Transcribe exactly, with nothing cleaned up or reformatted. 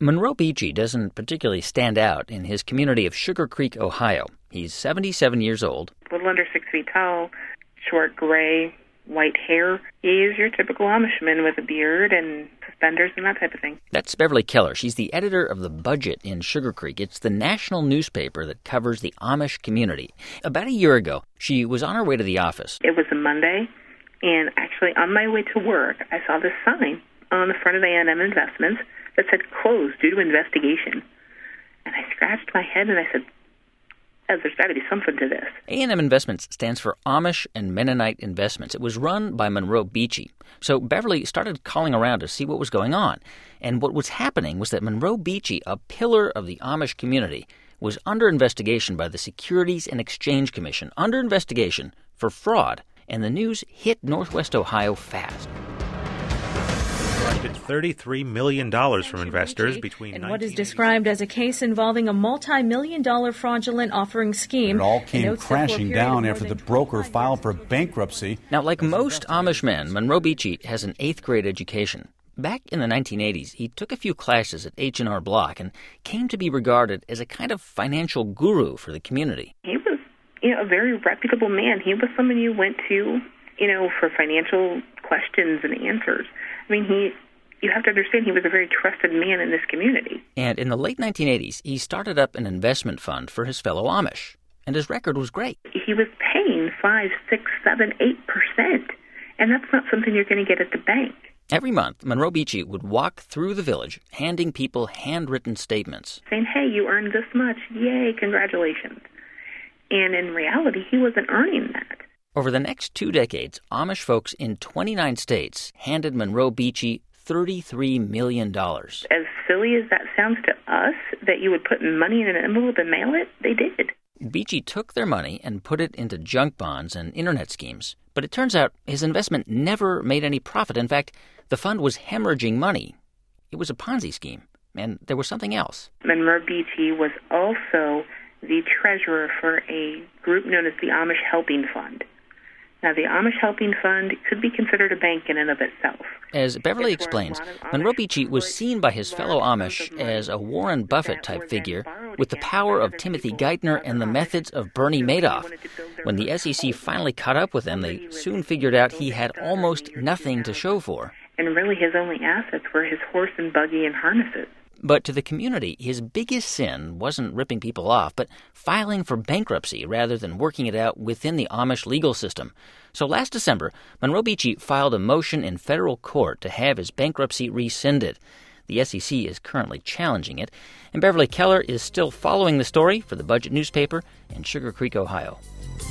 Monroe Beachy doesn't particularly stand out in his community of Sugar Creek, Ohio. He's seventy-seven years old. A little under six feet tall, short gray, white hair. He's your typical Amishman with a beard and suspenders and that type of thing. That's Beverly Keller. She's the editor of The Budget in Sugar Creek. It's the national newspaper that covers the Amish community. About a year ago, she was on her way to the office. It was a Monday, and actually on my way to work, I saw this sign on the front of A and M Investments that said closed due to investigation. And I scratched my head and I said, oh, there's got to be something to this. A and M Investments stands for Amish and Mennonite Investments. It was run by Monroe Beachy. So Beverly started calling around to see what was going on. And what was happening was that Monroe Beachy, a pillar of the Amish community, was under investigation by the Securities and Exchange Commission, under investigation for fraud. And the news hit Northwest Ohio fast. Collected thirty-three million dollars from investors between in what is described as a case involving a multi-million dollar fraudulent offering scheme. It all came crashing down after the broker filed for bankruptcy. Now, like most Amish men, Monroe Beachy has an eighth grade education. Back in the nineteen eighties, he took a few classes at H and R Block and came to be regarded as a kind of financial guru for the community. He was, you know, a very reputable man. He was someone you went to, you know, for financial questions and answers. I mean, he, you have to understand he was a very trusted man in this community. And in the late nineteen eighties, he started up an investment fund for his fellow Amish. And his record was great. He was paying five, six, seven, eight percent. And that's not something you're going to get at the bank. Every month, Monroe Beachy would walk through the village, handing people handwritten statements. Saying, hey, you earned this much. Yay, congratulations. And in reality, he wasn't earning that. Over the next two decades, Amish folks in twenty-nine states handed Monroe Beachy thirty-three million dollars. As silly as that sounds to us, that you would put money in an envelope and mail it, they did. Beachy took their money and put it into junk bonds and internet schemes. But it turns out his investment never made any profit. In fact, the fund was hemorrhaging money. It was a Ponzi scheme, and there was something else. Monroe Beachy was also the treasurer for a group known as the Amish Helping Fund. Now, the Amish Helping Fund could be considered a bank in and of itself. As Beverly explains, Monroe Beachy was seen by his fellow Amish as a Warren Buffett-type figure with the power of Timothy Geithner and the methods of Bernie Madoff. When the S E C finally caught up with him, they soon figured out he had almost nothing to show for. And really his only assets were his horse and buggy and harnesses. But to the community, his biggest sin wasn't ripping people off, but filing for bankruptcy rather than working it out within the Amish legal system. So last December, Monroe Beachy filed a motion in federal court to have his bankruptcy rescinded. The S E C is currently challenging it, and Beverly Keller is still following the story for the Budget newspaper in Sugar Creek, Ohio.